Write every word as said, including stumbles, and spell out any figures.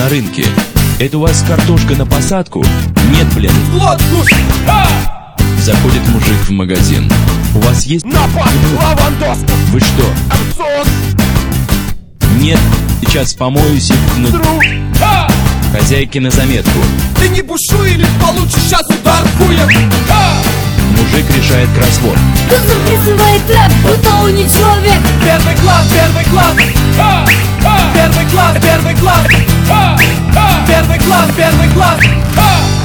на рынке. Это у вас картошка на посадку? Нет, блин. Заходит мужик в магазин. У вас есть... Напад! Лавандоска! Вы что? Опцион! Нет, сейчас помоюсь и... Ну... Хозяйки на заметку. Ты не бушуй, или получишь сейчас удар хуем! Мужик решает кроссворд. Кто записывает рэп, будто он не человек. Первый класс, первый класс! Первый класс, первый класс! Первый класс, первый класс!